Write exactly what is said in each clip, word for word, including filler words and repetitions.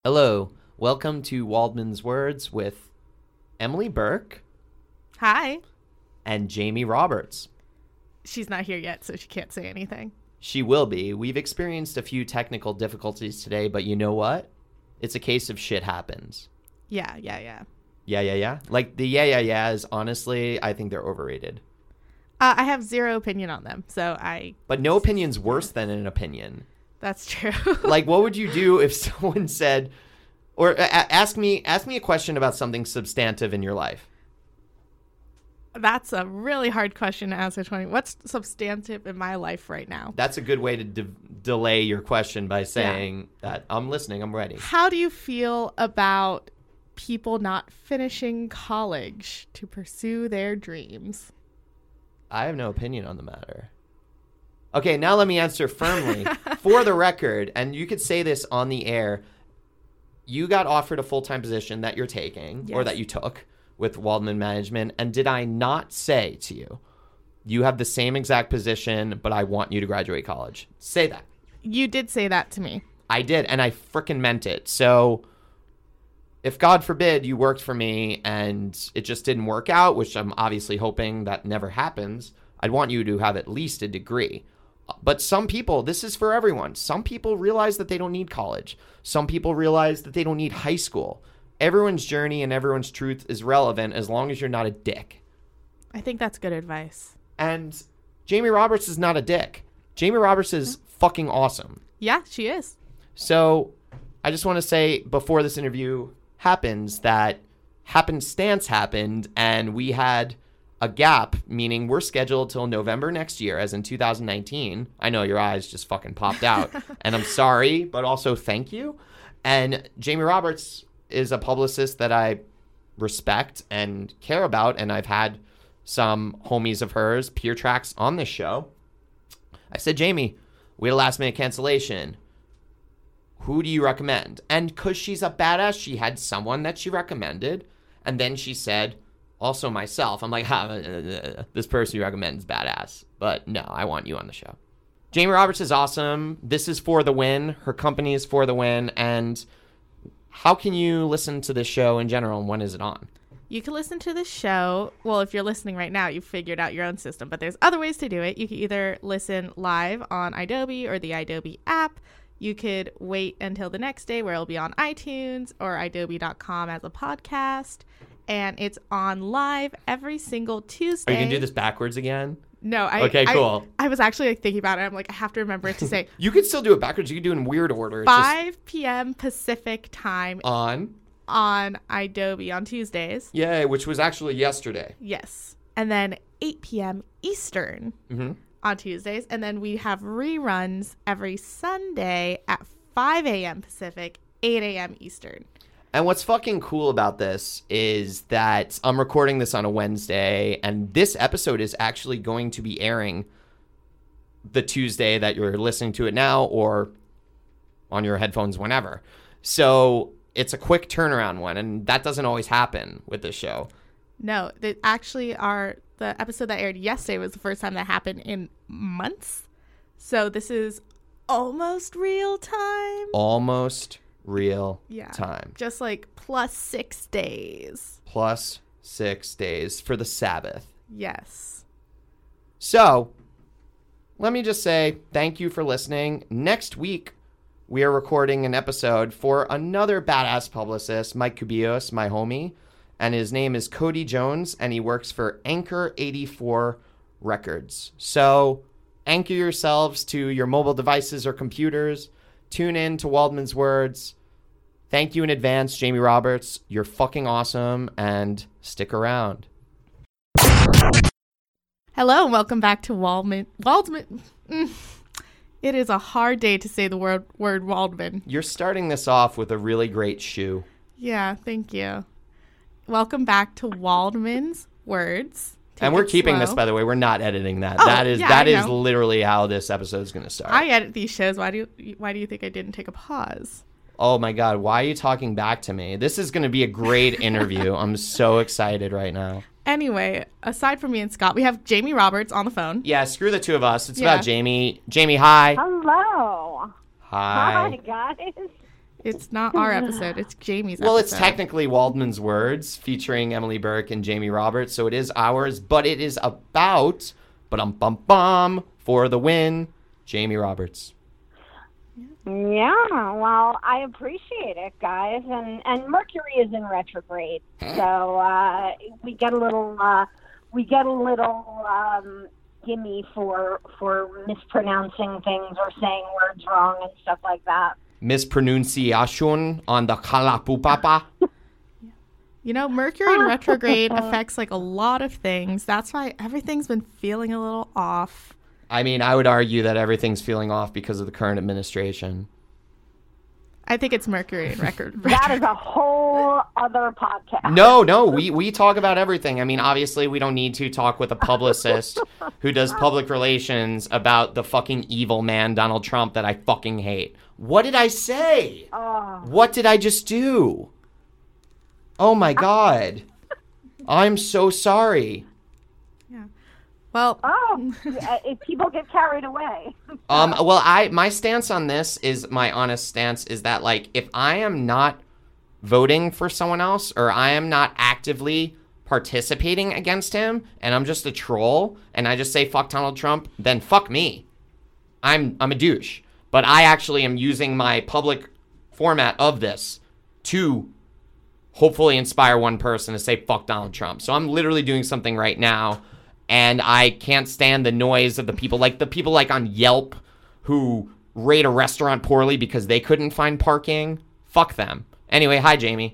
Hello, welcome to Waldman's Words with Emily Burke. Hi. And Jamie Roberts. She's not here yet, so she can't say anything. She will be. We've experienced a few technical difficulties today, but you know what? It's a case of shit happens. Yeah, yeah, yeah. Yeah, yeah, yeah. Like the yeah, yeah, yeahs, honestly, I think they're overrated. Uh, I have zero opinion on them, so I... But no opinion's worse than an opinion. That's true. Like, what would you do if someone said, or uh, ask me, ask me a question about something substantive in your life? That's a really hard question to answer, twenty. What's substantive in my life right now? That's a good way to de- delay your question by saying yeah. that I'm listening, I'm ready. How do you feel about people not finishing college to pursue their dreams? I have no opinion on the matter. Okay, now let me answer firmly. For the record, and you could say this on the air, you got offered a full-time position that you're taking, yes. or that you took with Waldman Management, and did I not say to you, you have the same exact position, but I want you to graduate college? Say that. You did say that to me. I did, and I frickin' meant it. So if, God forbid, you worked for me and it just didn't work out, which I'm obviously hoping that never happens, I'd want you to have at least a degree. But some people, this is for everyone. Some people realize that they don't need college. Some people realize that they don't need high school. Everyone's journey and everyone's truth is relevant as long as you're not a dick. I think that's good advice. And Jamie Roberts is not a dick. Jamie Roberts is mm-hmm. fucking awesome. Yeah, she is. So I just want to say before this interview happens that happenstance happened and we had a gap, meaning we're scheduled till November next year, as in two thousand nineteen. I know your eyes just fucking popped out. And I'm sorry, but also thank you. And Jamie Roberts is a publicist that I respect and care about. And I've had some homies of hers, peer tracks, on this show. I said, Jamie, we had a last minute cancellation. Who do you recommend? And because she's a badass, she had someone that she recommended. And then she said, also myself. I'm like, ha, this person you recommend is badass. But no, I want you on the show. Jamie Roberts is awesome. This is For the Win. Her company is For the Win. And how can you listen to this show in general, and when is it on? You can listen to the show. Well, if you're listening right now, you've figured out your own system. But there's other ways to do it. You can either listen live on iDobi or the iDobi app. You could wait until the next day where it'll be on iTunes or iDobi dot com as a podcast. And it's on live every single Tuesday. Are you going to do this backwards again? No. I, okay, cool. I, I was actually like, thinking about it. I'm like, I have to remember it to say. You could still do it backwards. You could do it in weird order. five p.m. Pacific time. On? On iDobi on Tuesdays. Yeah, which was actually yesterday. Yes. And then eight p.m. Eastern mm-hmm. on Tuesdays. And then we have reruns every Sunday at five a.m. Pacific, eight a.m. Eastern. And what's fucking cool about this is that I'm recording this on a Wednesday, and this episode is actually going to be airing the Tuesday that you're listening to it now or on your headphones whenever. So it's a quick turnaround one, and that doesn't always happen with this show. No, they actually are. The episode that aired yesterday was the first time that happened in months. So this is almost real time. Almost real yeah, time. Just like plus six days. Plus six days for the Sabbath. Yes. So let me just say thank you for listening. Next week, we are recording an episode for another badass publicist, Mike Cubillos, my homie. And his name is Cody Jones, and he works for Anchor eighty-four Records. So anchor yourselves to your mobile devices or computers. Tune in to Waldman's Words. Thank you in advance, Jamie Roberts. You're fucking awesome, and stick around. Hello, and welcome back to Waldman. Waldman. Mm. It is a hard day to say the word, word Waldman. You're starting this off with a really great shoe. Yeah, thank you. Welcome back to Waldman's Words. Take and we're keeping slow. this, by the way. We're not editing that. Oh, that is yeah, that I is know. literally how this episode is going to start. I edit these shows. Why do you, why do you think I didn't take a pause? Oh my God, why are you talking back to me? This is going to be a great interview. I'm so excited right now. Anyway, aside from me and Scott, we have Jamie Roberts on the phone. Yeah, screw the two of us. It's Yeah. about Jamie. Jamie, hi. Hello. Hi. Hi, guys. It's not our episode. It's Jamie's Well, episode. it's technically Waldman's Words featuring Emily Burke and Jamie Roberts, so it is ours, but it is about, bum bum bum, for the win, Jamie Roberts. Yeah, well, I appreciate it, guys. And, and Mercury is in retrograde, so uh, we get a little uh, we get a little um, gimme for for mispronouncing things or saying words wrong and stuff like that. Mispronunciation on the kalapupapa. You know, Mercury in retrograde affects like a lot of things. That's why everything's been feeling a little off. I mean, I would argue that everything's feeling off because of the current administration. I think it's Mercury in record. That is a whole other podcast. No, no, we, we talk about everything. I mean, obviously, we don't need to talk with a publicist who does public relations about the fucking evil man, Donald Trump, that I fucking hate. What did I say? Oh. What did I just do? Oh, my God. I'm so sorry. Yeah. Well, Oh, if people get carried away. Um, well, I my stance on this is my honest stance is that, like, if I am not voting for someone else or I am not actively participating against him and I'm just a troll and I just say fuck Donald Trump, then fuck me. I'm I'm a douche. But I actually am using my public format of this to hopefully inspire one person to say fuck Donald Trump. So I'm literally doing something right now. And I can't stand the noise of the people, like the people like on Yelp who rate a restaurant poorly because they couldn't find parking. Fuck them. Anyway, hi, Jamie.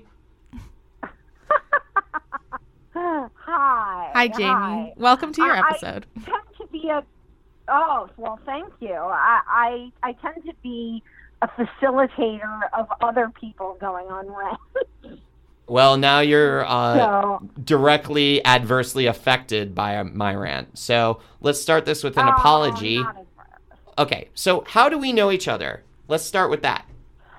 Hi. hi, Jamie. Hi. Welcome to your I- episode. I tend to be a. Oh, well, thank you. I, I I tend to be a facilitator of other people going on rants. Well, now you're uh, So- directly adversely affected by my rant. So let's start this with an Oh, apology. not as bad. Okay, so how do we know each other? Let's start with that.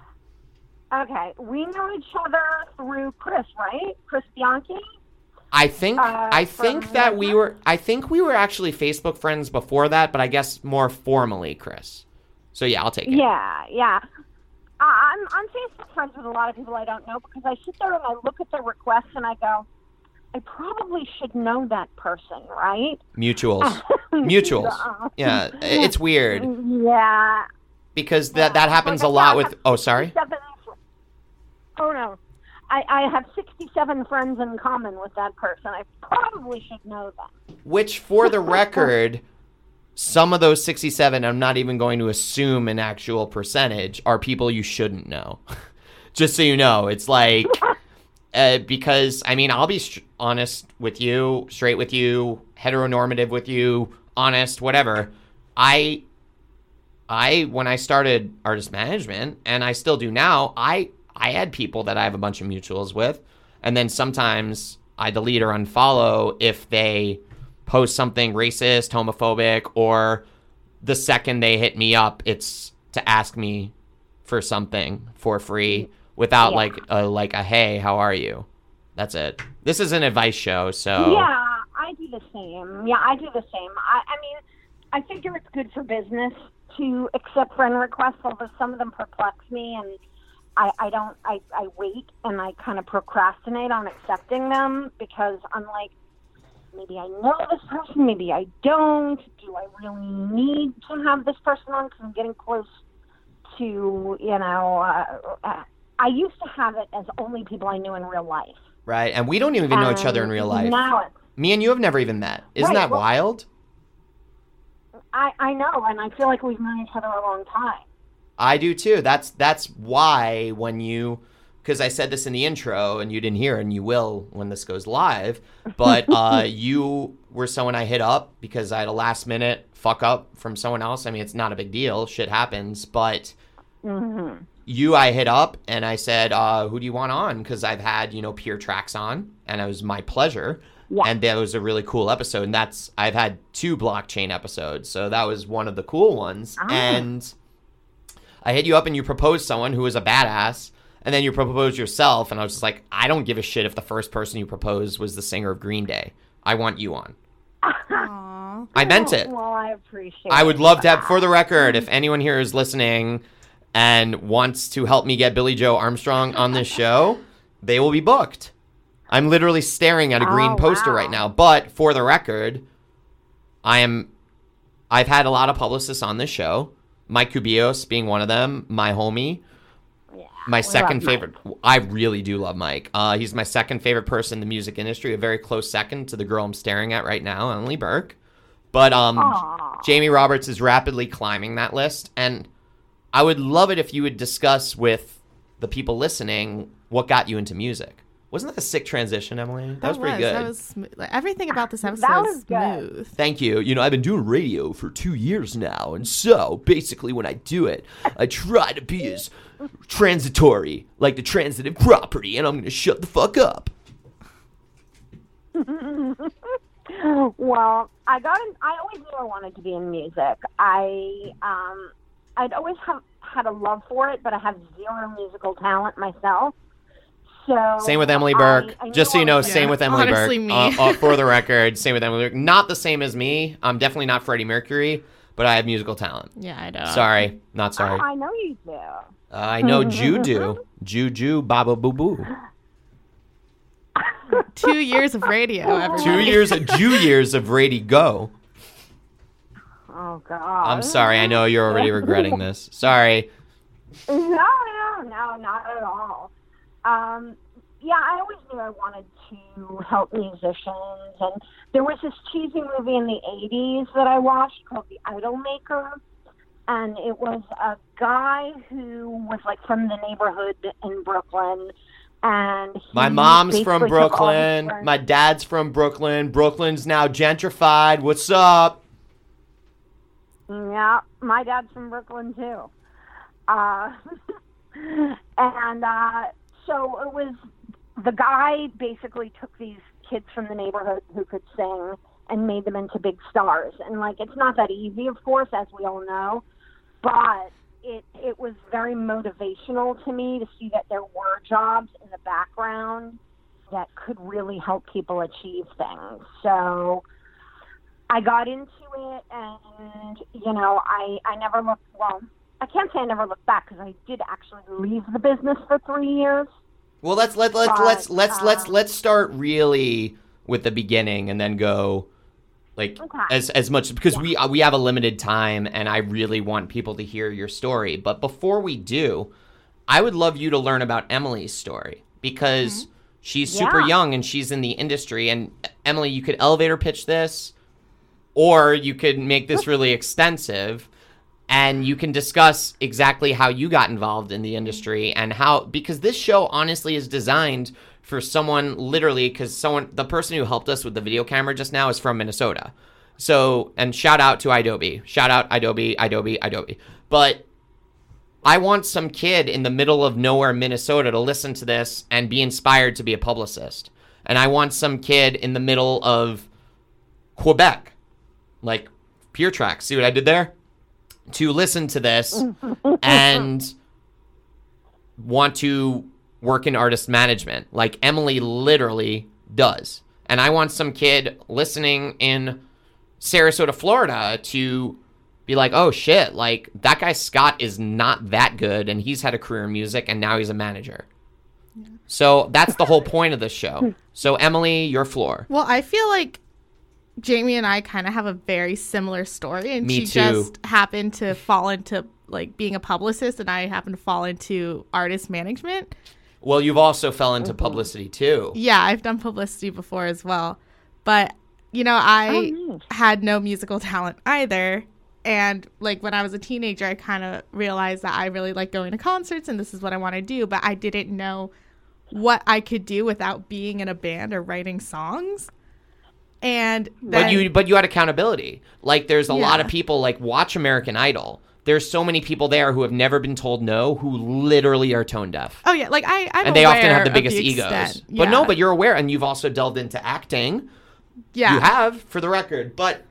Okay, we know each other through Chris, right? Chris Bianchi. I think Uh, I think from- that we were I think we were actually Facebook friends before that, but I guess more formally, Chris. So yeah, I'll take it. Yeah, yeah. I- I'm I'm Facebook friends with a lot of people I don't know because I sit there and I look at their requests and I go, I probably should know that person, right? Mutuals. Mutuals. Yeah, it's weird Yeah. because that that happens a lot with Oh, sorry. Seven, oh no. I, I have sixty-seven friends in common with that person. I probably should know them. Which, for the record, some of those sixty-seven, I'm not even going to assume an actual percentage, are people you shouldn't know. Just so you know, it's like, uh, because, I mean, I'll be st- honest with you, straight with you, heteronormative with you, honest, whatever. I, I, when I started artist management, and I still do now, I, I had people that I have a bunch of mutuals with, and then sometimes I delete or unfollow if they post something racist, homophobic, or the second they hit me up, it's to ask me for something for free without Yeah. like a like a hey, how are you? That's it. This is an advice show, so Yeah, I do the same. Yeah, I do the same. I, I mean, I figure it's good for business to accept friend requests, although some of them perplex me, and I, I don't, I, I wait and I kind of procrastinate on accepting them because I'm like, maybe I know this person, maybe I don't. Do I really need to have this person on because I'm getting close to, you know, uh, uh, I used to have it as only people I knew in real life. right. And we don't even know each other in And real life. Now it's, Me and you have never even met. Isn't Right, that well- wild? I, I know, and I feel like we've known each other a long time. I do too. That's that's why when you, because I said this in the intro and you didn't hear, and you will when this goes live. But uh, you were someone I hit up because I had a last minute fuck up from someone else. I mean, it's not a big deal. Shit happens. But Mm-hmm. you, I hit up and I said, uh, "Who do you want on?" Because I've had you know Pure Tracks on, and it was my pleasure. Yeah. And that was a really cool episode. And that's I've had two blockchain episodes, so that was one of the cool ones. Ah. And I hit you up and you proposed someone who was a badass, and then you proposed yourself, and I was just like, I don't give a shit if the first person you proposed was the singer of Green Day. I want you on. Aww. I meant it. Well, I appreciate I would love to have, that. for the record, if anyone here is listening, and wants to help me get Billie Joe Armstrong on this show, they will be booked. I'm literally staring at a green Oh, poster wow. right now. But for the record, I am, I've had a lot of publicists on this show. Mike Cubios being one of them, my homie. Yeah, My we second love favorite, I really do love Mike. Uh, he's my second favorite person in the music industry, a very close second to the girl I'm staring at right now, Emily Burke. But um, Aw. Jamie Roberts is rapidly climbing that list, and I would love it if you would discuss with the people listening what got you into music. Wasn't that a sick transition, Emily? That, was pretty good. That was smooth. Like, everything about this episode That was was good. smooth. Thank you. You know, I've been doing radio for two years now, and so basically when I do it, I try to be as transitory, like the transitive property, and I'm going to shut the fuck up. Well, I got in, I always knew I wanted to be in music. I um I'd always have had a love for it, but I have zero musical talent myself. So Same with Emily Burke. I, I Just so knew you know, I was same Yeah, with Emily honestly, Burke. me. Uh, uh, for the record, same with Emily Burke. Not the same as me. I'm definitely not Freddie Mercury, but I have musical talent. Yeah, I know. Sorry, not sorry. Oh, I know you do. Uh, I know Juju. Juju Baba Boo Boo. Two years of radio, everybody. Two years, two years of Rady Go. Oh God. I'm sorry. I know you're already regretting this. Sorry. No, no, no, not at all. Um, yeah, I always knew I wanted to help musicians, and there was this cheesy movie in the eighties that I watched called The Idolmaker, and it was a guy who was like from the neighborhood in Brooklyn, and he My mom's from basically took all his Brooklyn. friends- My dad's from Brooklyn. Brooklyn's now gentrified. What's up? Yeah, my dad's from Brooklyn too. Uh, and uh, so it was, the guy basically took these kids from the neighborhood who could sing and made them into big stars. And like, it's not that easy, of course, as we all know, but it it was very motivational to me to see that there were jobs in the background that could really help people achieve things. So I got into it, and, you know, I, I never looked, well, I can't say I never looked back, because I did actually leave the business for three years. Well, let's let let's But, let's let's let's um, let's start really with the beginning and then go like Okay. as as much because we uh, we have a limited time and I really want people to hear your story. But before we do, I would love you to learn about Emily's story because she's super Yeah. young and she's in the industry. And Emily, you could elevator pitch this, or you could make this really extensive. And you can discuss exactly how you got involved in the industry and how, because this show honestly is designed for someone literally, because someone, the person who helped us with the video camera just now is from Minnesota. So, and shout out to Adobe. Shout out Adobe, Adobe, Adobe. But I want some kid in the middle of nowhere, Minnesota, to listen to this and be inspired to be a publicist. And I want some kid in the middle of Quebec, like Pure Track. See what I did there? To listen to this and want to work in artist management like Emily literally does. And I want some kid listening in Sarasota, Florida to be like, oh shit, like that guy Scott is not that good and he's had a career in music and now he's a manager. So that's the whole point of this show. So Emily, your floor. Well, I feel like Jamie and I kind of have a very similar story, and Me she too. just happened to fall into like being a publicist, and I happened to fall into artist management. Well, you've also fell into publicity too. Yeah, I've done publicity before as well, but you know, I Oh, nice. had no musical talent either. And like when I was a teenager, I kind of realized that I really like going to concerts, and this is what I want to do, but I didn't know what I could do without being in a band or writing songs. And then, But you but you had accountability. Like there's a lot Yeah. of people like watch American Idol. There's so many people there who have never been told no, who literally are tone deaf. oh yeah, like I, I'm And they often aware have the of biggest the egos. extent. But no, Yeah. but you're aware and you've also delved into acting. yeah, You have, for the record. But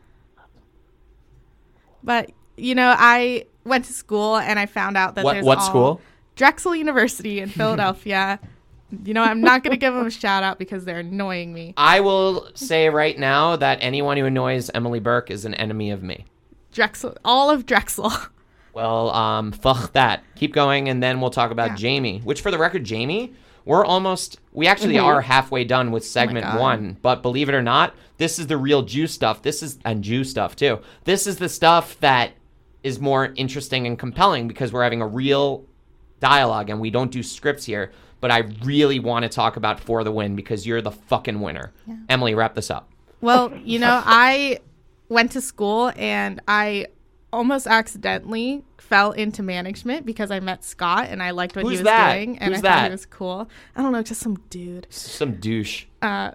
but you know, I went to school and I found out that what there's what all- school? Drexel University in Philadelphia. You know, I'm not going to give them a shout out because they're annoying me. I will say right now that anyone who annoys Emily Burke is an enemy of me. Drexel, all of Drexel. Well, um, fuck that. Keep going, and then we'll talk about Yeah. Jamie. Which, for the record, Jamie, we're almost, we actually Mhm. are halfway done with segment God. one. But believe it or not, this is the real Jew stuff. This is, and Jew stuff too. This is the stuff that is more interesting and compelling because we're having a real dialogue, and we don't do scripts here. But I really want to talk about For the Win because you're the fucking winner. Yeah. Emily, wrap this up. Well, you know, I went to school and I almost accidentally fell into management because I met Scott and I liked what Who's he was that? doing and Who's I thought that? he was cool. I don't know, just some dude. Some douche. Uh,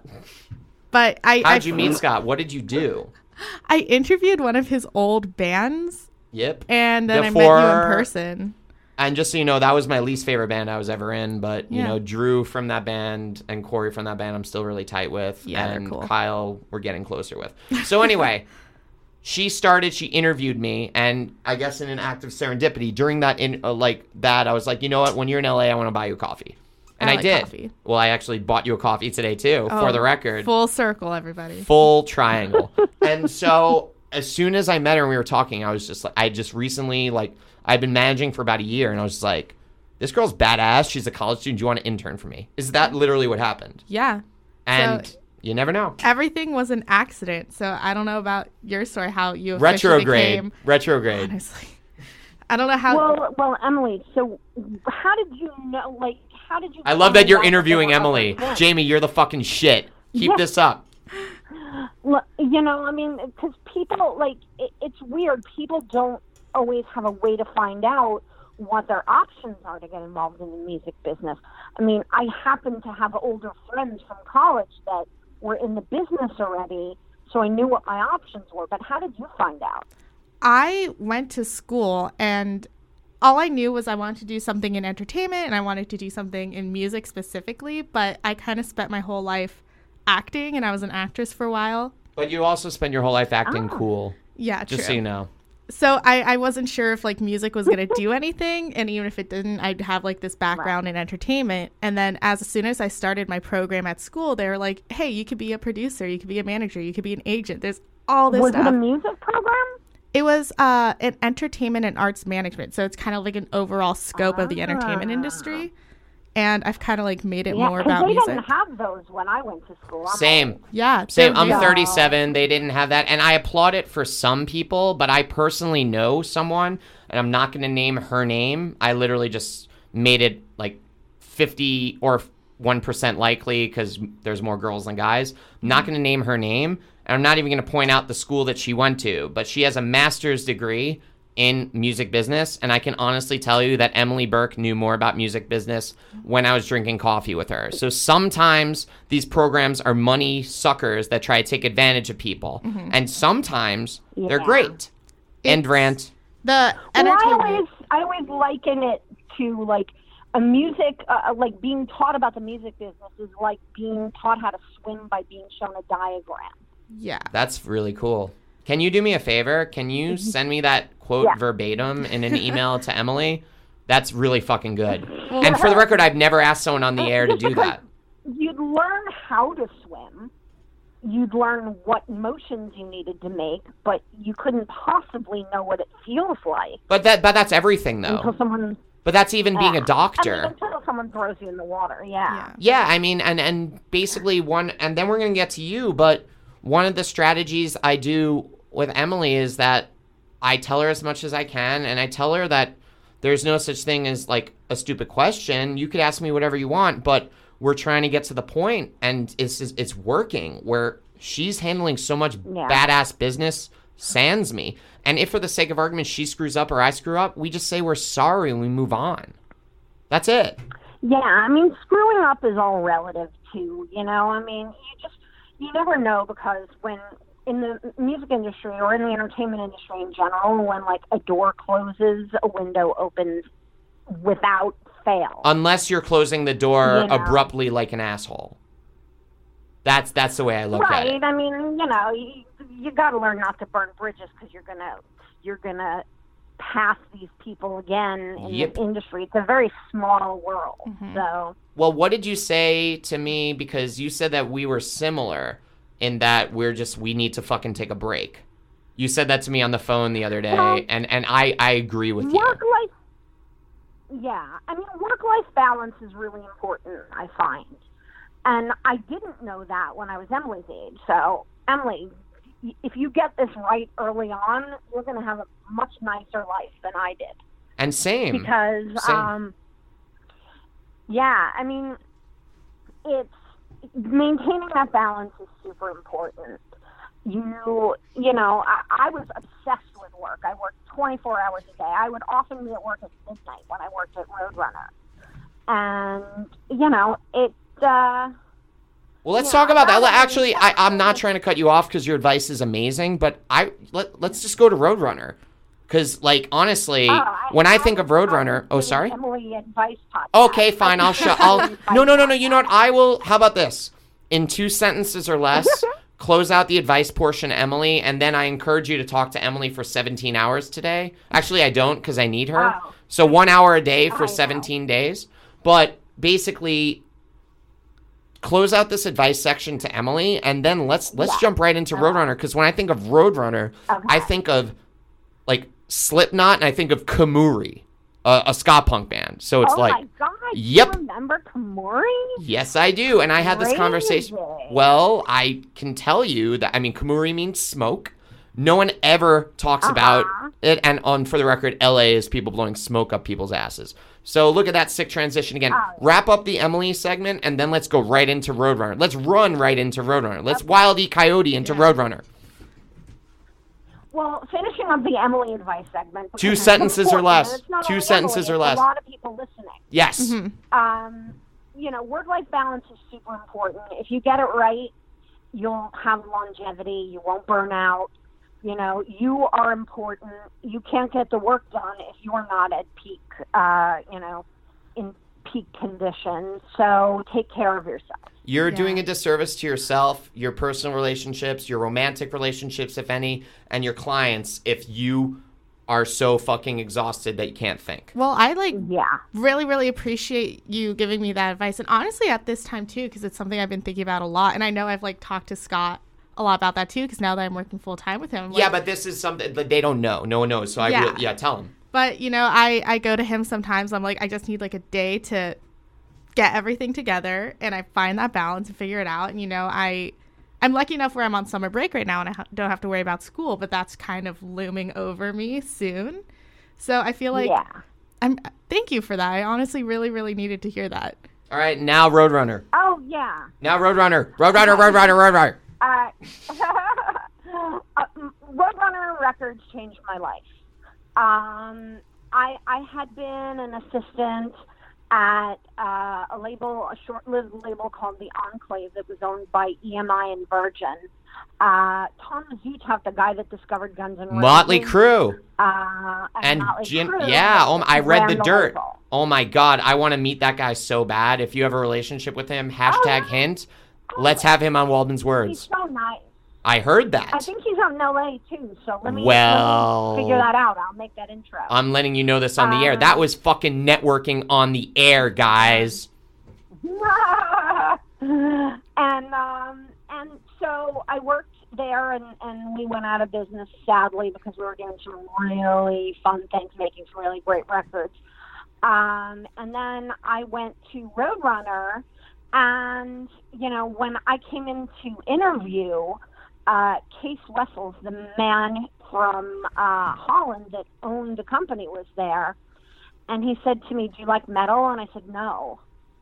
but I How'd I, you meet Scott? What did you do? I interviewed one of his old bands Yep. and then I met you Before- in person. And just so you know, that was my least favorite band I was ever in. But, you Yeah. know, Drew from that band and Corey from that band, I'm still really tight with. Yeah, they're and cool. Kyle, we're getting closer with. So anyway, she started, she interviewed me. And I guess in an act of serendipity, during that, in uh, like that, I was like, you know what? When you're in L A, I want to buy you a coffee. And I I, like did. coffee. Well, I actually bought you a coffee today, too, Oh, for the record. Full circle, everybody. Full triangle. And so as soon as I met her and we were talking, I was just like, I just recently, like, I'd been managing for about a year, and I was just like, this girl's badass. She's a college student. Do you want to intern for me? Is that literally what happened? Yeah. And So- you never know. Everything was an accident. So I don't know about your story, how you officially Retrograde. became, Retrograde. honestly. I don't know how. Well, well, Emily. So, how did you know? Like, how did you? I love that you're find out interviewing there were Emily. other men? Jamie, you're the fucking shit. Keep Yeah. this up. Look, you know, I mean, because people like it, it's weird. People don't always have a way to find out what their options are to get involved in the music business. I mean, I happen to have older friends from college that were in the business already, so I knew what my options were. But how did you find out? I went to school and all I knew was I wanted to do something in entertainment and I wanted to do something in music specifically, but I kind of spent my whole life acting and I was an actress for a while. But you also spend your whole life acting Oh. cool. Yeah, Just true. so you know. So I, I wasn't sure if like music was going to do anything. And even if it didn't, I'd have like this background in entertainment. And then as soon as I started my program at school, they were like, hey, you could be a producer. You could be a manager. You could be an agent. There's all this Was stuff. it a music program? It was uh, an entertainment and arts management. So it's kind of like an overall scope of the entertainment Ah. industry. And I've kind of like made it Yeah, more 'cause about they music. didn't have those when I went to school. I'm Same. old. Yeah. Same. they're I'm real. thirty-seven. They didn't have that. And I applaud it for some people, but I personally know someone, and I'm not going to name her name. I literally just made it like fifty or one percent likely because there's more girls than guys. I'm not going to name her name, and I'm not even going to point out the school that she went to, but she has a master's degree in music business, and I can honestly tell you that Emily Burke knew more about music business when I was drinking coffee with her. So sometimes these programs are money suckers that try to take advantage of people, and sometimes they're Yeah. great. End It's- rant. The Well, I entertainment. always, I always liken it to like a music, uh, like being taught about the music business is like being taught how to swim by being shown a diagram. yeah. That's really cool. Can you do me a favor? Can you send me that quote Yeah. verbatim in an email to Emily? That's really fucking good. And for the record, I've never asked someone on the air to do that. You'd learn how to swim. You'd learn what motions you needed to make, but you couldn't possibly know what it feels like But that but that's everything though. until someone. But that's even being uh, a doctor. I mean, until someone throws you in the water. Yeah. Yeah. Yeah, I mean, and and basically one, and then we're gonna get to you. But one of the strategies I do with Emily is that I tell her as much as I can, and I tell her that there's no such thing as like a stupid question. You could ask me whatever you want, but we're trying to get to the point, and it's it's it's working. Where she's handling so much Yeah. badass business, sans me. And if for the sake of argument she screws up or I screw up, we just say we're sorry and we move on. That's it. Yeah, I mean, screwing up is all relative too. You know, I mean, you just you never know because when in the music industry or in the entertainment industry in general, when like a door closes, a window opens without fail. Unless you're closing the door You know. abruptly like an asshole. That's that's the way I look right? at it. I mean, you know, you, you got to learn not to burn bridges because you're gonna you're gonna pass these people again in Yep. the industry. It's a very small world, so. Well, what did you say to me? Because you said that we were similar in that we're just we need to fucking take a break. You said that to me on the phone the other day, Well, and, and I, I agree with you. Work life, yeah. I mean, work life balance is really important, I find. And I didn't know that when I was Emily's age. So, Emily, if you get this right early on, you're going to have a much nicer life than I did. And same. Because, Same. um, yeah, I mean, it's maintaining that balance is super important. You, you know, I, I was obsessed with work. I worked twenty-four hours a day. I would often be at work at midnight when I worked at Roadrunner. And, you know, it, uh... Well, let's Yeah, talk about that. that Actually, was- I, I'm not trying to cut you off because your advice is amazing, but I let, let's just go to Roadrunner. Because, like, honestly, Oh, I- when I I think was- of Roadrunner... I was Oh, giving sorry? Emily advice podcast. Okay, fine. I'll shut... I'll... No, no, no, no. You know what? I will... How about this? In two sentences or less, close out the advice portion, Emily, and then I encourage you to talk to Emily for seventeen hours today. Actually, I don't because I need her. Oh. So one hour a day I for know. seventeen days. But basically... close out this advice section to Emily, and then let's let's Yeah. jump right into Roadrunner, because when I think of Roadrunner, Okay. I think of like Slipknot, and I think of Kamuri, uh, a ska punk band. So it's oh like, my God, yep. you remember Kamori? yes, I do, and I had this Crazy. conversation. Well, I can tell you that I mean Kamuri means smoke. No one ever talks about Uh-huh. it, and on for the record, L A is people blowing smoke up people's asses. So look at that sick transition again. Oh, yeah. Wrap up the Emily segment, and then let's go right into Roadrunner. Let's run right into Roadrunner. Let's Wild E. Coyote into Yeah. Roadrunner. Well, finishing up the Emily advice segment. because Two it's sentences or important, less. and it's not Two only sentences Emily, or it's less. A lot of people listening. Yes. Mm-hmm. Um, you know, work-life balance is super important. If you get it right, you'll have longevity. You won't burn out. You know, you are important. You can't get the work done if you're not at peak, uh, you know, in peak condition. So take care of yourself. You're Yeah. doing a disservice to yourself, your personal relationships, your romantic relationships, if any, and your clients if you are so fucking exhausted that you can't think. Well, I like Yeah. really, really appreciate you giving me that advice. And honestly, at this time too, because it's something I've been thinking about a lot. And I know I've like talked to Scott a lot about that too, because now that I'm working full time with him. Yeah, like- but this is something that they don't know. No one knows. So I Yeah. really, yeah, tell them. But, you know, I, I go to him sometimes. I'm like, I just need like a day to get everything together. And I find that balance and figure it out. And, you know, I, I'm lucky enough where I'm on summer break right now and I ha- don't have to worry about school. But that's kind of looming over me soon. So I feel like yeah. I'm. Thank you for that. I honestly really, really needed to hear that. All right, now Roadrunner. Oh, yeah. Now Roadrunner. Roadrunner, Roadrunner, Roadrunner. Uh, uh, Roadrunner Records changed my life. Um, I I had been an assistant at uh, a label, a short-lived label called The Enclave that was owned by E M I and Virgin. Uh, Tom Zutaut, the guy that discovered Guns N' Roses. Motley Crue. Uh, and And Motley Jim, Crue yeah, oh, my- I read ran the dirt. label. Oh my God, I want to meet that guy so bad. If you have a relationship with him, hashtag Oh, hint. Let's have him on Walden's He's Words. so nice. I heard I that. think he's out in L A too, so let me, Well- let me figure that out. I'll make that intro. I'm letting you know this on the air. Uh, That was fucking networking on the air, guys. and um, and so I worked there, and, and we went out of business, sadly, because we were doing some really fun things, making some really great records. Um, and then I went to Roadrunner, and, you know, when I came in to interview, uh, Case Wessels, the man from uh, Holland that owned the company, was there. And he said to me, "Do you like metal?" And I said, "No."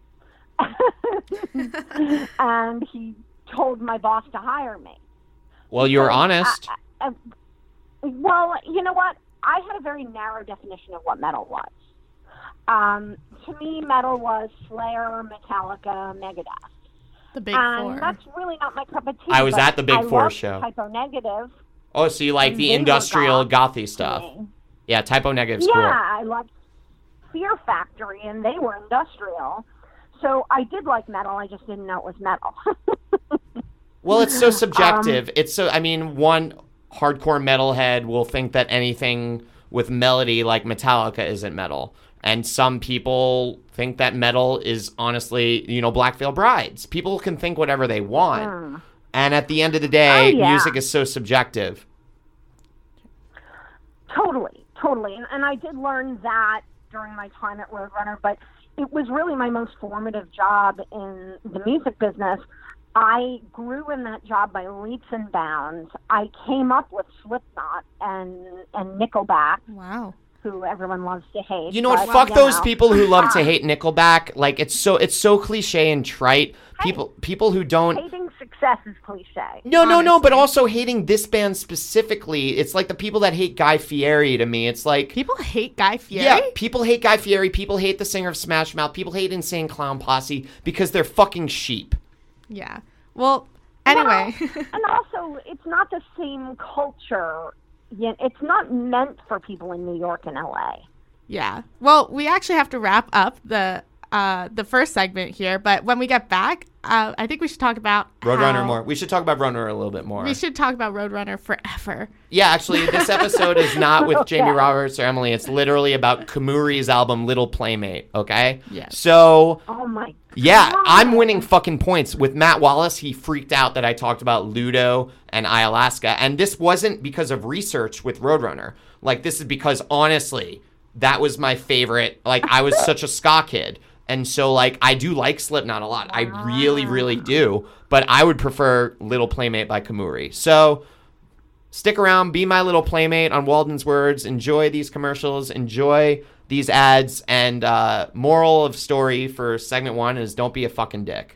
And he told my boss to hire me. Well, you were So, honest. I- I- I- well, you know what? I had a very narrow definition of what metal was. Um, to me, metal was Slayer, Metallica, Megadeth. The big and four. that's really not my cup of tea. I was but at the Big I Four loved show. Typo Negative. Oh, so you like and the they were industrial goth gothy to stuff. me. Yeah, Typo Negative's Yeah, cool. I loved Fear Factory, and they were industrial. So I did like metal. I just didn't know it was metal. Well, it's so Um, subjective. It's so, I mean, one hardcore metalhead will think that anything with melody like Metallica isn't metal. And some people think that metal is honestly, you know, Black Veil Brides. People can think whatever they want. Mm. And at the end of the day, Oh, yeah. music is so subjective. Totally, totally. And, and I did learn that during my time at Roadrunner, but it was really my most formative job in the music business. I grew in that job by leaps and bounds. I came up with Slipknot and, and Nickelback. Wow. Who everyone loves to hate. You know what? But, Fuck you those know. people who love to hate Nickelback. Like it's so it's so cliche and trite. People people who don't. Hating success is cliche. No, no, no. But honestly. also hating this band specifically. It's like the people that hate Guy Fieri to me. It's like People hate Guy Fieri? yeah, people hate Guy Fieri. People hate the singer of Smash Mouth. People hate Insane Clown Posse because they're fucking sheep. Yeah. Well, anyway. Well, and also, it's not the same culture. Yeah, it's not meant for people in New York and L A. Yeah. Well, we actually have to wrap up the uh, the first segment here, but when we get back, uh, I think we should talk about Roadrunner how- more. We should talk about Roadrunner a little bit more. We should talk about Roadrunner forever. Yeah, actually, this episode is not with Okay. Jamie Roberts or Emily. It's literally about Kamuri's album Little Playmate, okay? Yes. So, Oh my. yeah, God. I'm winning fucking points. With Matt Wallace, he freaked out that I talked about Ludo and Ialaska. And this wasn't because of research with Roadrunner. Like, this is because, honestly, that was my favorite. Like, I was such a ska kid. And so, like, I do like Slipknot a lot. I really, really do. But I would prefer Little Playmate by Kamuri. So, stick around. Be my little playmate on Walden's Words. Enjoy these commercials. Enjoy these ads. And uh, moral of story for segment one is don't be a fucking dick.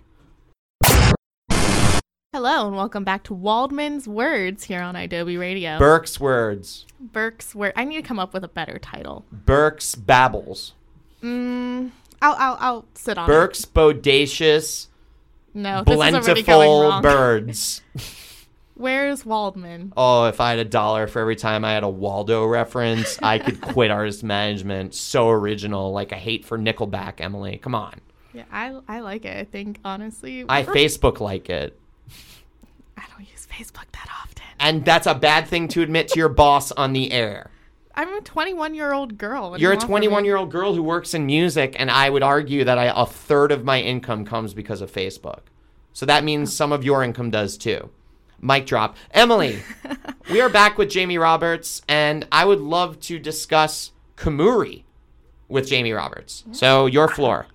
Hello, and welcome back to Waldman's Words here on Adobe Radio. Burke's Words. Burke's Word. I need to come up with a better title. Burke's Babbles. Mm, I'll, I'll, I'll sit on Burke's Bodacious, it. No, this is already going Plentiful wrong. Birds. Where's Waldman? Oh, if I had a dollar for every time I had a Waldo reference, I could quit artist management. So original, like a hate for Nickelback, Emily. Come on. Yeah, I, I like it. I think, honestly, I Facebook like it. I don't use Facebook that often. And that's a bad thing to admit to your boss on the air. I'm a twenty-one-year-old girl. What do You're you a want from me? twenty-one-year-old girl who works in music, and I would argue that I, a third of my income comes because of Facebook. So that means some of your income does too. Mic drop. Emily, we are back with Jamie Roberts, and I would love to discuss Kamuri with Jamie Roberts. So your floor.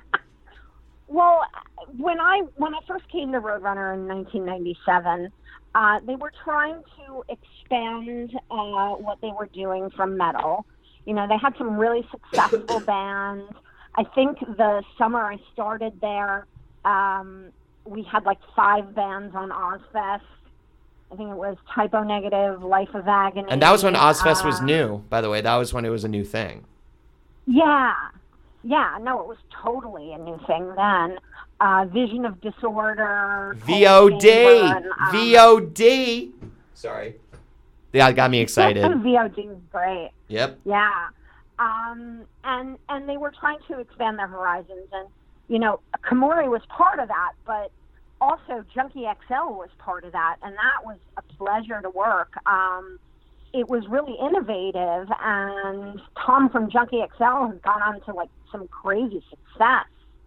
Well, when I when I first came to Roadrunner in nineteen ninety-seven, uh, they were trying to expand uh, what they were doing from metal. You know, they had some really successful bands. I think the summer I started there, um, we had like five bands on Ozfest. I think it was Typo Negative, Life of Agony. And that was when Ozfest was uh, new, by the way. That was when it was a new thing. Yeah. Yeah, no, it was totally a new thing then. Uh, Vision of Disorder. V O D. Chamber, and, um, V O D. Sorry. Yeah, it got me excited. V O D is great. Yep. Yeah. Um, and and they were trying to expand their horizons. And, you know, Kamuri was part of that, but also Junkie X L was part of that. And that was a pleasure to work. Um, it was really innovative. And Tom from Junkie X L has gone on to, like, some crazy success.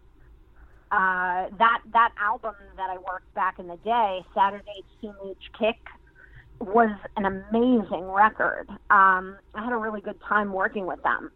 Uh, that that album that I worked back in the day, Saturday Teenage Kick, was an amazing record. Um, I had a really good time working with them.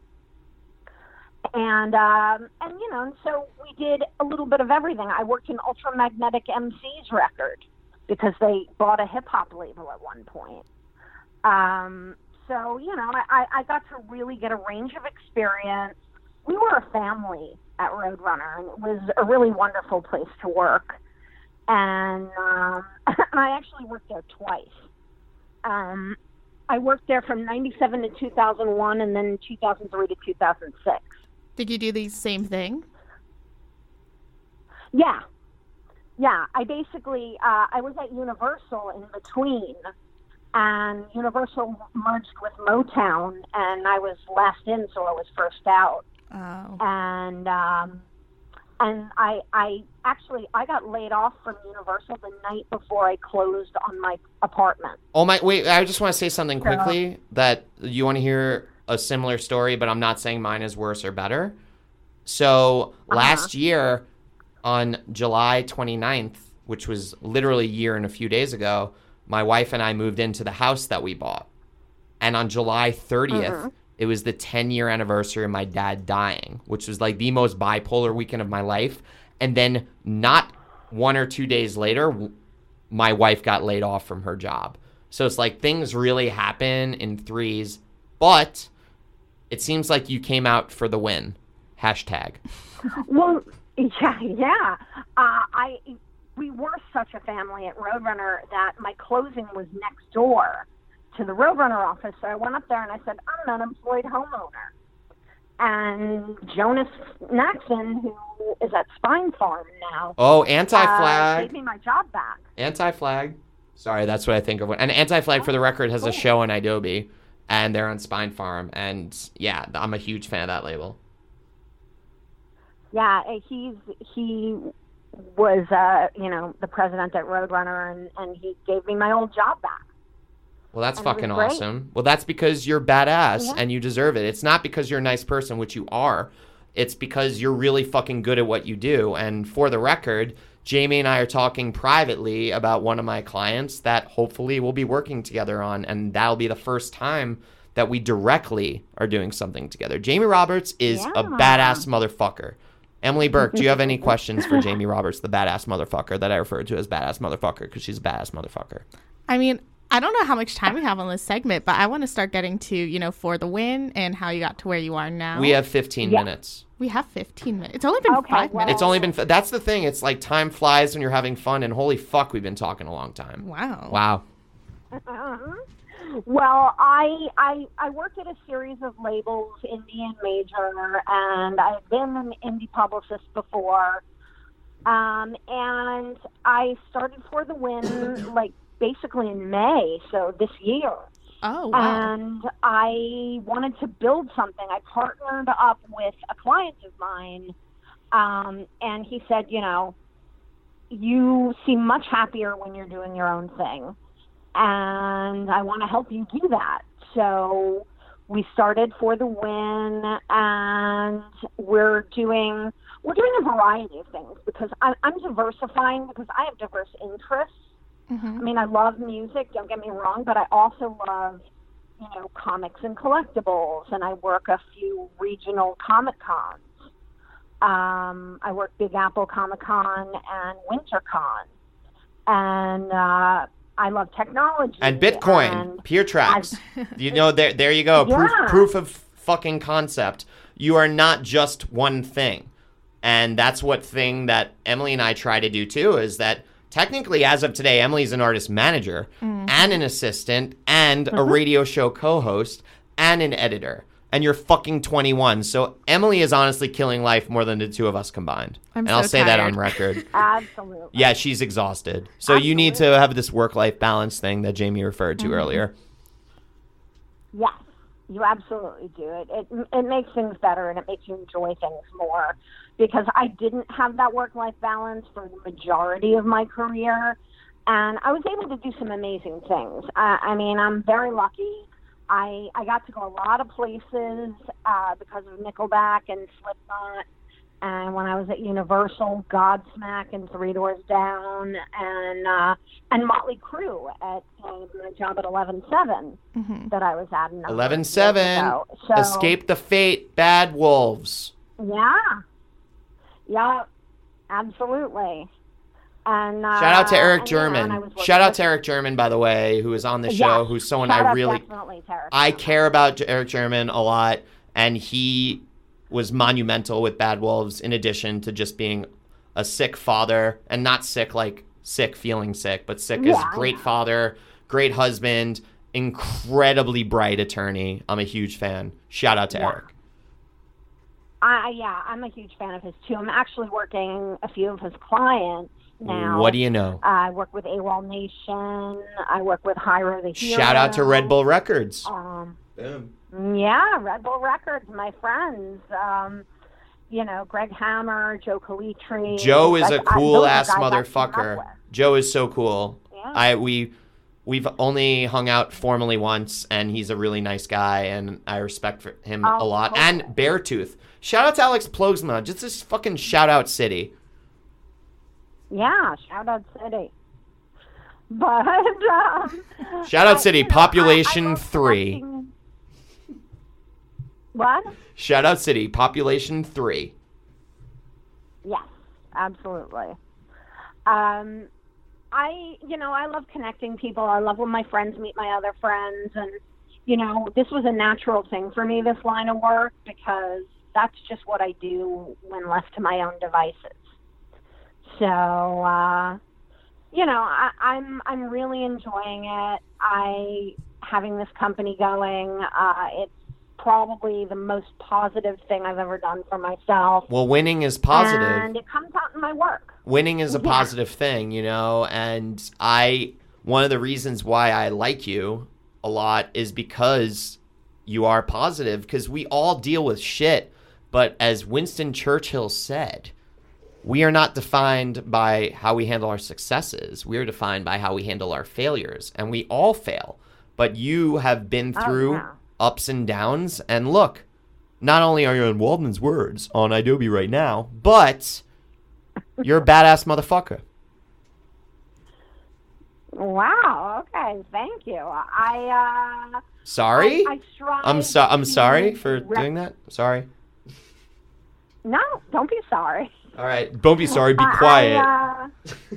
And, um, and you know, and so we did a little bit of everything. I worked in Ultramagnetic M C's record because they bought a hip-hop label at one point. Um, so, you know, I, I got to really get a range of experience. We were a family at Roadrunner, and it was a really wonderful place to work. And, um, and I actually worked there twice. Um, I worked there from ninety-seven to two thousand one, and then two thousand three to two thousand six. Did you do the same thing? Yeah. Yeah, I basically, uh, I was at Universal in between, and Universal merged with Motown, and I was last in, so I was first out. Oh. And um, and I I actually I got laid off from Universal the night before I closed on my apartment. Oh my! Wait, I just want to say something quickly that you want to hear a similar story, but I'm not saying mine is worse or better. So Uh-huh. last year, on July twenty-ninth, which was literally a year and a few days ago, my wife and I moved into the house that we bought. And on July thirtieth, Mhm. it was the ten-year anniversary of my dad dying, which was like the most bipolar weekend of my life. And then not one or two days later, w- my wife got laid off from her job. So it's like things really happen in threes. But it seems like you came out for the win. Hashtag. Well, yeah, yeah. Uh, I we were such a family at Roadrunner that my closing was next door to the Roadrunner office. So I went up there and I said, I'm an unemployed homeowner. And Jonas Naxon, who is at Spine Farm now, Oh, uh, Anti-Flag. gave me my job back. Anti-Flag. Sorry, that's what I think of. And Anti-Flag, for the record, has a show on Adobe, and they're on Spine Farm. And yeah, I'm a huge fan of that label. Yeah, he's he was uh, you know, the president at Roadrunner, and, and he gave me my old job back. Well, that's And it was fucking great. awesome. Well, that's because you're badass Yeah. and you deserve it. It's not because you're a nice person, which you are. It's because you're really fucking good at what you do. And for the record, Jamie and I are talking privately about one of my clients that hopefully we'll be working together on. And that'll be the first time that we directly are doing something together. Jamie Roberts is a Yeah. badass motherfucker. Emily Burke, do you have any questions for Jamie Roberts, the badass motherfucker that I referred to as badass motherfucker because she's a badass motherfucker? I mean, I don't know how much time we have on this segment, but I want to start getting to, you know, for the win and how you got to where you are now. We have fifteen Yeah. minutes. We have fifteen minutes. It's only been Okay, five well- minutes. It's only been, f- that's the thing. It's like time flies when you're having fun, and holy fuck, we've been talking a long time. Wow. Wow. Uh-huh. Well, I, I I worked at a series of labels, indie and major, and I've been an indie publicist before. Um, and I started For the Win, like, basically in May, so this year. Oh, wow. And I wanted to build something. I partnered up with a client of mine, um, and he said, you know, you seem much happier when you're doing your own thing, and I want to help you do that. So we started For the Win, and we're doing we're doing a variety of things because I, I'm diversifying because I have diverse interests. Mhm. I mean, I love music, don't get me wrong, but I also love, you know, comics and collectibles, and I work a few regional Comic Cons. Um, I work Big Apple Comic Con and WinterCon. And uh, I love technology. And Bitcoin, and Peer Tracks. You know, there, there you go. Proof, Yeah. proof of fucking concept. You are not just one thing. And that's what thing that Emily and I try to do too, is that technically, as of today, Emily's an artist manager Mm-hmm. and an assistant and a radio show co-host and an editor. And you're fucking twenty-one. So Emily is honestly killing life more than the two of us combined. I'm and I'll so say that tired. on record. Absolutely. Yeah, she's exhausted. So you need to have this work-life balance thing that Jamie referred to earlier. Yes, you absolutely do. It, it it makes things better and it makes you enjoy things more because I didn't have that work-life balance for the majority of my career, and I was able to do some amazing things. I, I mean, I'm very lucky. I I got to go a lot of places uh, because of Nickelback and Slipknot. And when I was at Universal, Godsmack and Three Doors Down, and uh, and Motley Crue at uh, my job at eleven seven Mhm. that I was at. a number of eleven years seven, ago. So, Escape the Fate, Bad Wolves. Yeah, yeah, absolutely. And uh, Shout out to Eric and, you know, and I German. was working Shout out with- to Eric German, by the way, who is on the show, Yes, who's someone shout I out really, definitely to Eric I German. care about Eric German a lot, and he was monumental with Bad Wolves in addition to just being a sick father, and not sick like sick feeling sick, but sick as Yeah, I great know. father, great husband, incredibly bright attorney. I'm a huge fan. Shout out to Yeah. Eric. I, yeah, I'm a huge fan of his too. I'm actually working a few of his clients now. What do you know? I work with AWOL Nation. I work with Hyro the Hero. Shout out to Red Bull Records. Um, Boom. yeah, Red Bull Records, my friends. Um, you know, Greg Hammer, Joe Calitri. Joe is Like, a I- those are cool ass guys I team up motherfucker. with. Joe is so cool. Yeah. I we we've only hung out formally once, and he's a really nice guy, and I respect for him Oh, a lot. okay. And Beartooth. Shout out to Alex Plogsma. Just this fucking shout out city. Yeah, shout out City. But um, Shout out I- city. you know, I- I Population love three. connecting- What? Shout out city, population three. Yes, absolutely. Um, I, you know, I love connecting people. I love when my friends meet my other friends. And, you know, this was a natural thing for me, this line of work, because that's just what I do when left to my own devices. So, uh, you know, I, I'm I'm really enjoying it. I having this company going. Uh, it's probably the most positive thing I've ever done for myself. Well, winning is positive. And it comes out in my work. Winning is a Yeah. positive thing, you know, and I, one of the reasons why I like you a lot is because you are positive, because we all deal with shit. But as Winston Churchill said, we are not defined by how we handle our successes. We are defined by how we handle our failures. And we all fail. But you have been through Oh, yeah. ups and downs. And look, not only are you in Waldman's words on Adobe right now, but you're a badass motherfucker. Wow. Okay. Thank you. I, uh... Sorry? I, I strive I'm, so- I'm to sorry for rep- doing that. Sorry. No, don't be sorry. All right. Don't be sorry. Be I- quiet. I,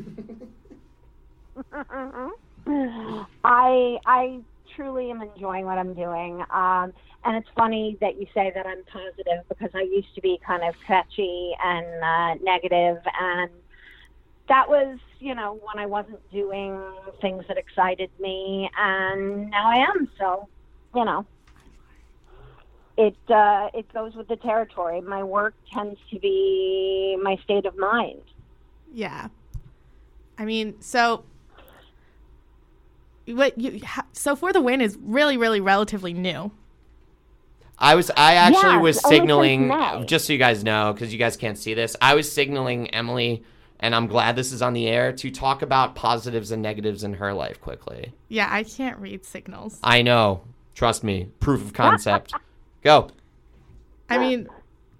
uh, I I truly am enjoying what I'm doing. Um, and it's funny that you say that I'm positive, because I used to be kind of catchy and uh, negative, and that was, you know, when I wasn't doing things that excited me, and now I am. So, you know, it uh, it goes with the territory. My work tends to be my state of mind. Yeah. I mean, so what you ha- so For the Win is really, really relatively new. I was I actually Yes, was only since signaling, May. just so you guys know, because you guys can't see this, I was signaling Emily, and I'm glad this is on the air, to talk about positives and negatives in her life quickly. Yeah, I can't read signals. I know. Trust me. Proof of concept. Go. I mean,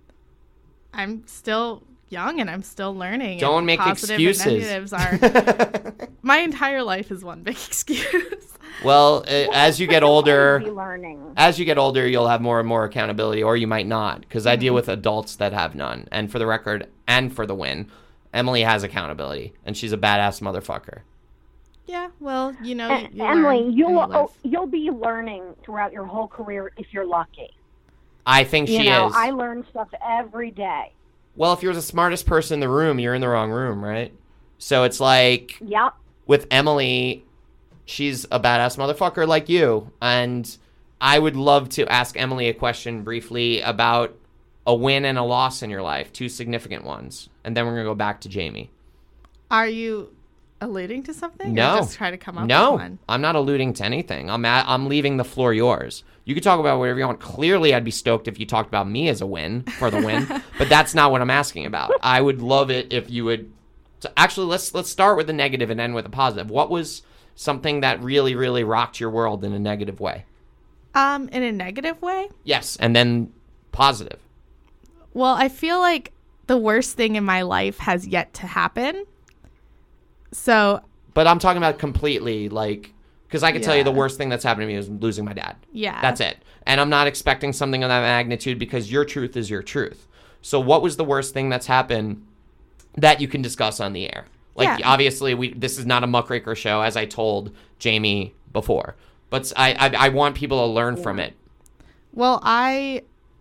I'm still young and I'm still learning. Don't and make positive excuses. And negatives are my entire life is one big excuse. Well, uh, as you get Be older, learning. as you get older, you'll have more and more accountability, or you might not, because I deal with adults that have none. And for the record, and for the win, Emily has accountability, and she's a badass motherfucker. Yeah, well, you know, And you Emily, learn and you'll you live. oh, you'll be learning throughout your whole career if you're lucky. I think You she know, is. I learn stuff every day. Well, if you're the smartest person in the room, you're in the wrong room, right? So it's like, Yep. with Emily, she's a badass motherfucker like you. And I would love to ask Emily a question briefly about a win and a loss in your life, two significant ones. And then we're going to go back to Jamie. Are you alluding to something? No. Or just try to come up No, with one? I'm not alluding to anything. I'm at, I'm leaving the floor yours. You could talk about whatever you want. Clearly, I'd be stoked if you talked about me as a win for the win, but that's not what I'm asking about. I would love it if you would. So actually, let's let's start with the negative and end with a positive. What was something that really, really rocked your world in a negative way? Um, in a negative way? Yes, and then positive. Well, I feel like the worst thing in my life has yet to happen. So, But I'm talking about completely, like, because I can tell you the Yeah. worst thing that's happened to me is losing my dad. yeah. That's it. And I'm not expecting something of that magnitude, because your truth is your truth. So what was the worst thing that's happened that you can discuss on the air? Like, Yeah. obviously, we this is not a muckraker show, as I told Jamie before. But I, I, I want people to learn from it. Well, I,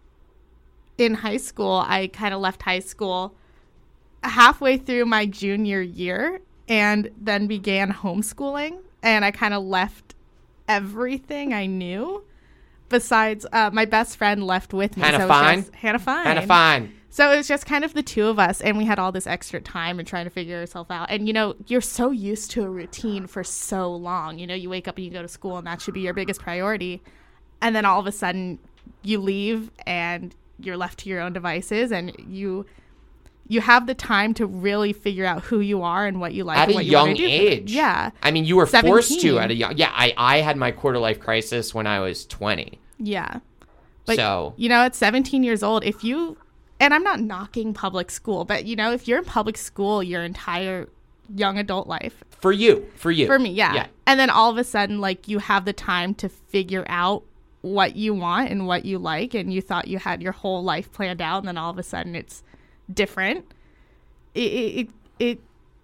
in high school, I kind of left high school halfway through my junior year and then began homeschooling. And I kind of left everything I knew. Besides, uh, my best friend left with me. Hannah so it was Fine? just- Hannah Fine. Kind of fine. So it was just kind of the two of us, and we had all this extra time and trying to figure ourselves out. And, you know, you're so used to a routine for so long. You know, you wake up and you go to school, and that should be your biggest priority. And then all of a sudden, you leave, and you're left to your own devices, and you you have the time to really figure out who you are and what you like At and a what you young want to do. age. Yeah. I mean, you were forced to seventeen. at a young... Yeah, I, I had my quarter life crisis when I was twenty. Yeah. But, So... you know, at seventeen years old, if you, and I'm not knocking public school, but, you know, if you're in public school your entire young adult life, For you. For you. for me, yeah. Yeah. And then all of a sudden, like, you have the time to figure out what you want and what you like, and you thought you had your whole life planned out, and then all of a sudden it's different. It, it, it,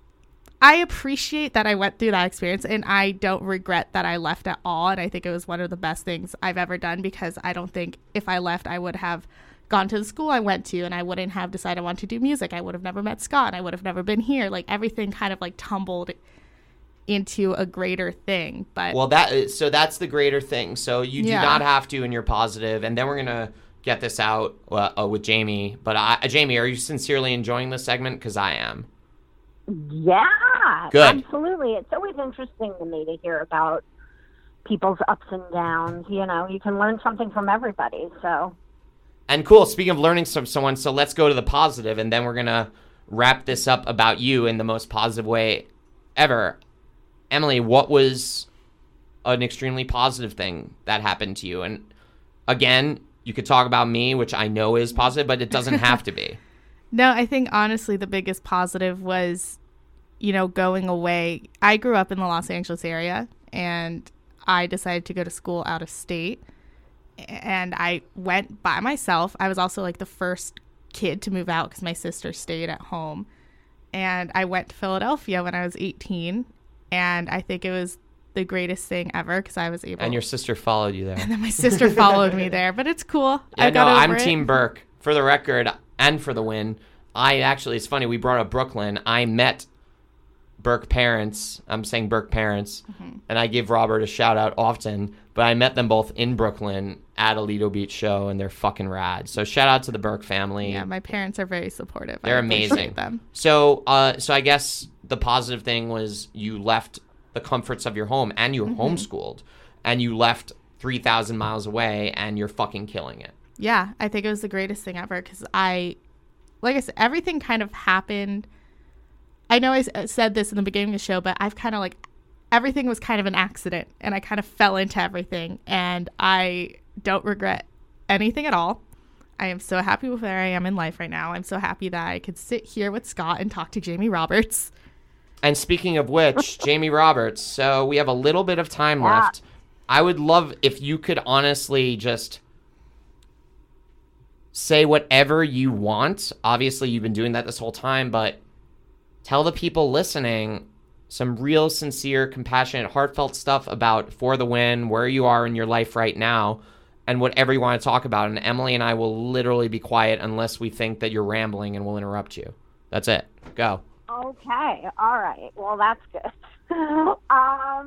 I appreciate that I went through that experience, and I don't regret that I left at all. And I think it was one of the best things I've ever done, because I don't think if I left, I would have gone to the school I went to, and I wouldn't have decided I wanted to do music. I would have never met Scott, and I would have never been here. Like, everything kind of like tumbled into a greater thing. But well, that so that's the greater thing. So you do Yeah. not have to, and you're positive. And then we're gonna get this out uh, uh, with Jamie. But I, uh, Jamie, are you sincerely enjoying this segment? Because I am. Yeah, Good. absolutely. It's always interesting to me to hear about people's ups and downs. You know, you can learn something from everybody. So, And cool. Speaking of learning from someone, so let's go to the positive, and then we're gonna wrap this up about you in the most positive way ever. Emily, what was an extremely positive thing that happened to you? And again, you could talk about me, which I know is positive, but it doesn't have to be. No, I think honestly the biggest positive was, you know, going away. I grew up in the Los Angeles area, and I decided to go to school out of state. And I went by myself. I was also like the first kid to move out because my sister stayed at home. And I went to Philadelphia when I was eighteen. And I think it was the greatest thing ever because I was able. And your sister followed you there. And then my sister followed me there, but it's cool. Yeah, I got no, over I'm it. Team Burke. For the record, and for the win, I actually, it's funny, we brought up Brooklyn. I met Burke parents. I'm saying Burke parents. Mm-hmm. And I give Robert a shout out often. But I met them both in Brooklyn at a Lido Beach show, and they're fucking rad. So shout out to the Burke family. Yeah, my parents are very supportive. They're I amazing. appreciate them. So, uh, so I guess the positive thing was you left the comforts of your home, and you were mm-hmm. homeschooled, and you left three thousand miles away, and you're fucking killing it. Yeah, I think it was the greatest thing ever because I, like I said, everything kind of happened. I know I s- said this in the beginning of the show, but I've kind of like, everything was kind of an accident, and I kind of fell into everything, and I don't regret anything at all. I am so happy with where I am in life right now. I'm so happy that I could sit here with Scott and talk to Jamie Roberts. And speaking of which, Jamie Roberts, so we have a little bit of time Yeah. left. I would love if you could honestly just say whatever you want. Obviously, you've been doing that this whole time, but tell the people listening some real, sincere, compassionate, heartfelt stuff about For the Win, where you are in your life right now, and whatever you want to talk about. And Emily and I will literally be quiet unless we think that you're rambling, and we'll interrupt you. That's it. Go. okay, all right. Well, that's good. um,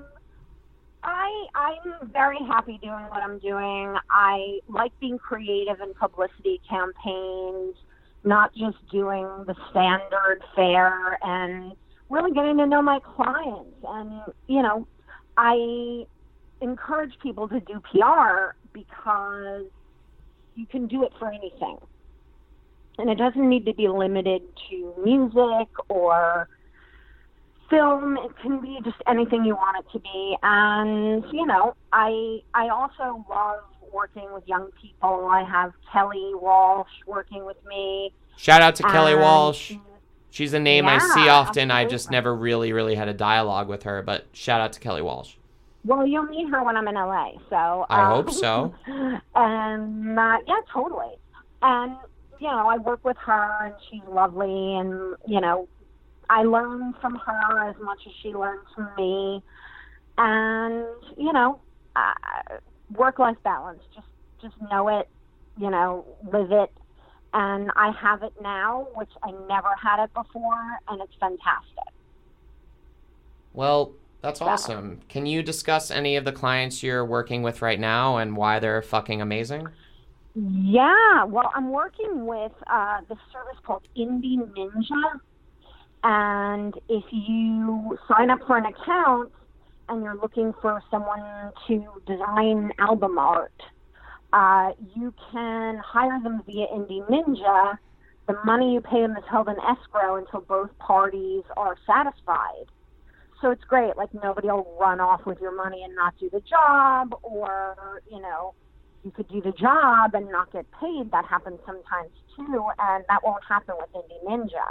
I I'm very happy doing what I'm doing. I like being creative in publicity campaigns, not just doing the standard fare, and really getting to know my clients. And, you know, I encourage people to do P R because you can do it for anything. And it doesn't need to be limited to music or film. It can be just anything you want it to be. And, you know, I I also love working with young people. I have Kelly Walsh working with me. Shout out to Kelly And Walsh. She's a name I see Yeah, often. I just absolutely. never really, really had a dialogue with her, but shout out to Kelly Walsh. Well, you'll meet her when I'm in L A, so. I um, hope so. And, uh, yeah, totally. And, you know, I work with her, and she's lovely, and, you know, I learn from her as much as she learns from me. And, you know, uh, work-life balance, just, just know it, you know, live it. And I have it now, which I never had it before, and it's fantastic. Well, that's awesome. Can you discuss any of the clients you're working with right now and why they're fucking amazing? Yeah, well, I'm working with uh, the service called Indie Ninja, and if you sign up for an account and you're looking for someone to design album art, uh, you can hire them via Indie Ninja. The money you pay them is held in escrow until both parties are satisfied. So it's great. Like, nobody will run off with your money and not do the job, or, you know, you could do the job and not get paid. That happens sometimes too, and that won't happen with Indie Ninja.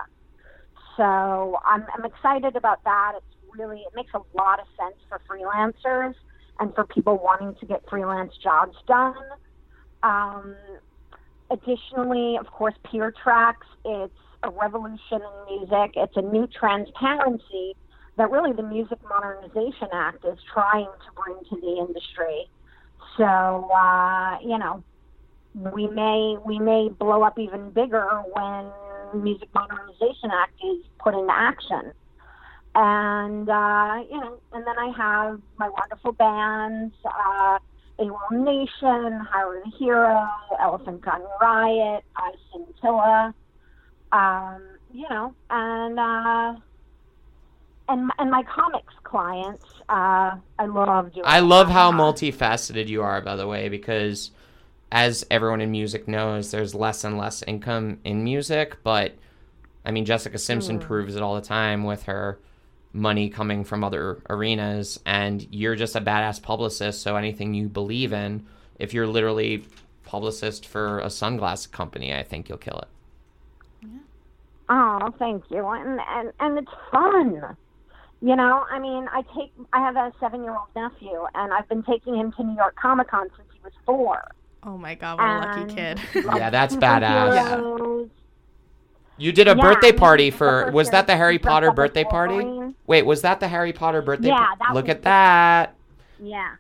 So I'm, I'm excited about that. It's really, it makes a lot of sense for freelancers and for people wanting to get freelance jobs done. Um, additionally, of course, Peer Tracks. It's a revolution in music. It's a new transparency that really the Music Modernization Act is trying to bring to the industry. So, uh, you know, we may we may blow up even bigger when Music Modernization Act is put into action. And, uh, you know, and then I have my wonderful bands, uh, AWOL Nation, Hire the Hero, Elephant Gun Riot, I Scintilla, um, you know, and, uh, and, and my comics clients, uh, I love doing I love that. how multifaceted you are, by the way, because as everyone in music knows, there's less and less income in music, but I mean, Jessica Simpson Mm. proves it all the time with her money coming from other arenas, and you're just a badass publicist, so anything you believe in, if you're literally publicist for a sunglass company, I think you'll kill it. Oh, thank you. And, and, and it's fun. You know, I mean, I take, I have a seven-year-old nephew, and I've been taking him to New York Comic Con since he was four. Oh my God, what a lucky And kid. Yeah, that's badass. Superheroes. You did a Yeah, birthday I mean, party the for, first was that the year Harry he dressed Potter up as birthday party? Wolverine. Wait, was that the Harry Potter birthday Yeah, party? that Look was at the- that. Yeah.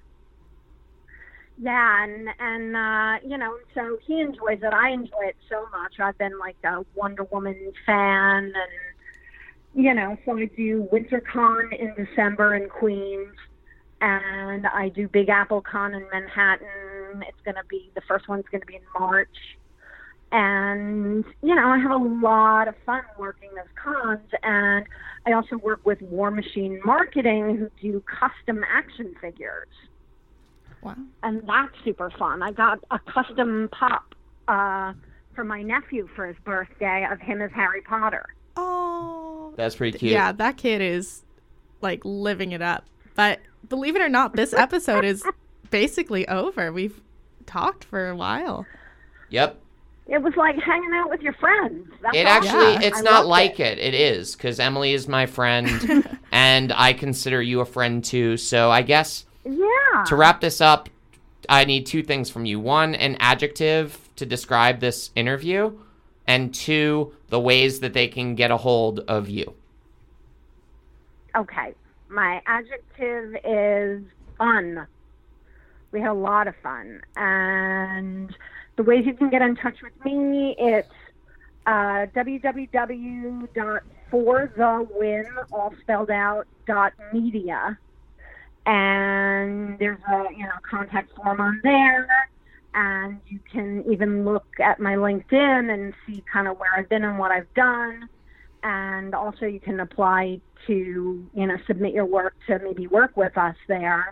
Yeah, and, and uh, you know, so he enjoys it. I enjoy it so much. I've been like a Wonder Woman fan, and, you know, so I do WinterCon in December in Queens, and I do Big Apple Con in Manhattan. It's going to be, the first one's going to be in March. And, you know, I have a lot of fun working those cons, and I also work with War Machine Marketing, who do custom action figures. Wow. And that's super fun. I got a custom pop uh, for my nephew for his birthday of him as Harry Potter. Oh. That's pretty cute. Yeah, that kid is like living it up. But believe it or not, this episode is basically over. We've talked for a while. Yep. It was like hanging out with your friends. That's It awesome. actually, Yeah. it's I not loved like it. it. It is, because Emily is my friend, and I consider you a friend too. So I guess Yeah. to wrap this up, I need two things from you. One, an adjective to describe this interview, and two, the ways that they can get a hold of you. Okay. My adjective is fun. We had a lot of fun. And the ways you can get in touch with me, it's uh, w w w dot for the win, all spelled out, dot media. And there's a, you know, contact form on there. And you can even look at my LinkedIn and see kind of where I've been and what I've done. And also you can apply to, you know, submit your work to maybe work with us there.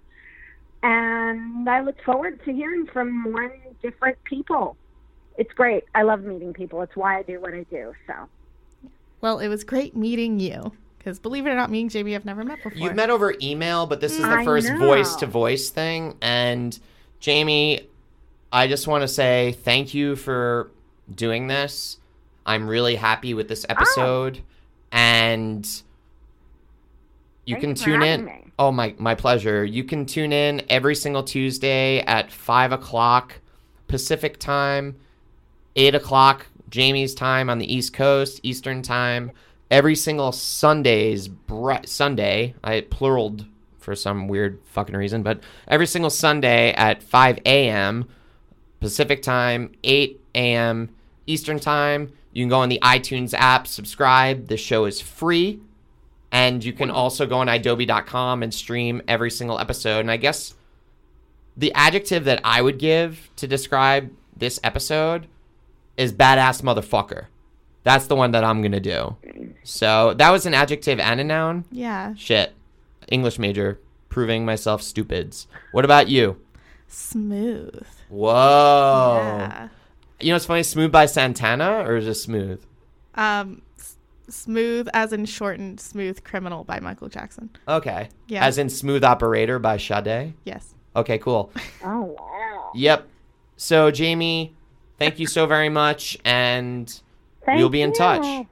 And I look forward to hearing from more different people. It's great. I love meeting people. It's why I do what I do. So, Well, it was great meeting you. Because believe it or not, me and Jamie have never met before. You've met over email, but this is the I first know. voice-to-voice thing. And Jamie, I just want to say thank you for doing this. I'm really happy with this episode. And you Thank can you for tune having in. me. Oh, my, my pleasure. You can tune in every single Tuesday at five o'clock Pacific time, eight o'clock Jamie's time on the East Coast, Eastern time. Every single Sunday's bre- Sunday, I pluraled for some weird fucking reason, but every single Sunday at five a.m. Pacific time, eight a.m. Eastern time. You can go on the iTunes app, subscribe. The show is free. And you can also go on adobe dot com and stream every single episode. And I guess the adjective that I would give to describe this episode is badass motherfucker. That's the one that I'm going to do. So that was an adjective and a noun. Yeah. Shit. English major. Proving myself stupids. What about you? Smooth. Whoa. Yeah. You know what's funny? Smooth by Santana or just smooth? Um, s- smooth as in shortened Smooth Criminal by Michael Jackson. Okay. Yeah. As in Smooth Operator by Sade? Yes. Okay, cool. Oh, wow. Yep. So, Jamie, thank you so very much, and Thank we'll be in you. touch.